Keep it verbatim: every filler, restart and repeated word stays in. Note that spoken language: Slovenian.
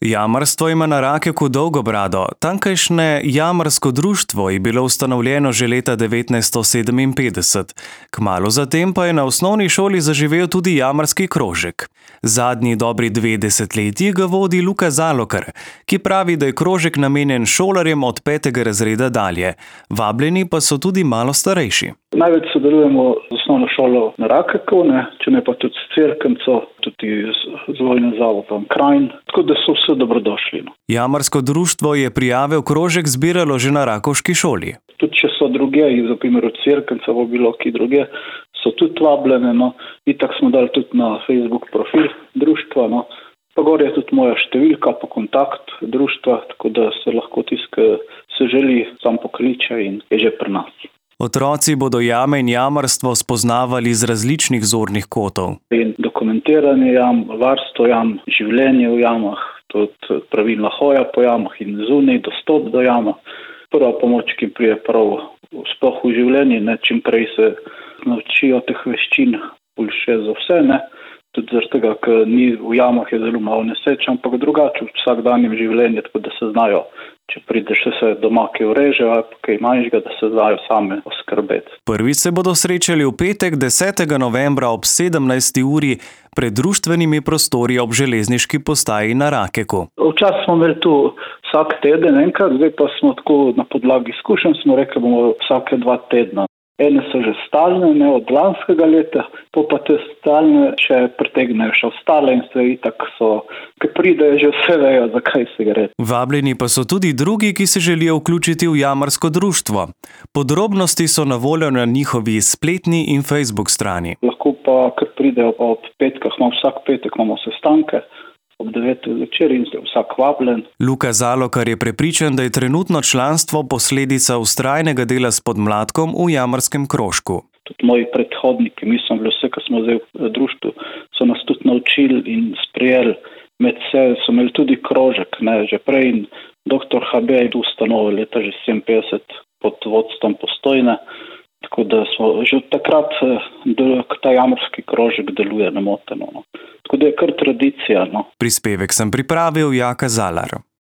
Jamarstvo ima na Rakeku dolgo brado. Tamkajšnje jamarsko društvo je bilo ustanovljeno že leta devetnajststo sedeminpetdeset. Kmalu zatem pa je na osnovni šoli zaživel tudi jamarski krožek. Zadnji dobri dve desetletji ga vodi Luka Zalokar, ki pravi, da je krožek namenjen šolarjem od petega razreda dalje. Vabljeni pa so tudi malo starejši. Največ sodelujemo z osnovno šolo na Rakeku, ne, če ne pa tudi s Cerknico, tudi z Vojnim zavodom Krajn, tako da so vse dobrodošli. No. Jamarsko društvo je prijave v krožek zbiralo že na rakovški šoli. Tudi če so druge, za primer od Cerknica v bilo ki druge, so tudi vabljene, no. Itak smo dali tudi na Facebook profil društva, no. Pa gor je tudi moja številka, pa kontakt društva, tako da se lahko tiska, se želi, sam pokliče in je že pri nas. Otroci bodo jame in jamarstvo spoznavali z različnih zornih kotov. In dokumentiranje jam, varstvo jam, življenje v jamah, tudi pravilna hoja po jamah in zunaj dostop do jama. Prva pomoč, ki prije prav sploh v življenju, ne, čim prej se naučijo teh veščin, boljše za vse, ne. Tudi zaradi tega, ker ni v jamah je zelo malo neseč, ampak drugače v vsakdanjem življenju, tako da se znajo, če prideš se doma kaj ureže, ali pa kaj manjšega, da se znajo same oskrbeti. Prvi se bodo srečali v petek desetega novembra ob sedemnajsti uri pred društvenimi prostori ob železniški postaji na Rakeku. Včasih smo imeli tu vsak teden enkrat, zdaj pa smo tako na podlagi izkušenj, smo rekli, bomo vsake dva tedna. Ene so že stalne, ne od lanskega leta, pa te stalne še pritegnejo še ostale in se itak so, ki pridejo, že vse vejo, zakaj se gre. Vabljeni pa so tudi drugi, ki se želijo vključiti v jamarsko društvo. Podrobnosti so na voljo na njihovi spletni in Facebook strani. Lahko pa, kar pridejo pa ob petkah, imamo vsak petek imamo sestanke, ob devetih zvečer in vsak vabljen. Luka Zalokar je prepričan, da je trenutno članstvo posledica vztrajnega dela s podmladkom v jamarskem krožku. Tudi moji predhodniki, mislim, bili vse, kar smo zdaj v društvu, so nas tudi naučili in sprejeli. Med vse so imeli tudi krožek, ne, že prej in doktor H B je ustanovil leta že sedeminpetdeset pod vodstvom Postojne. Tako da smo že od takrat, da ta jamarski krožek deluje nemoteno. No. Tako da je kar tradicija. No. Prispevek sem pripravil Jaka Zalar.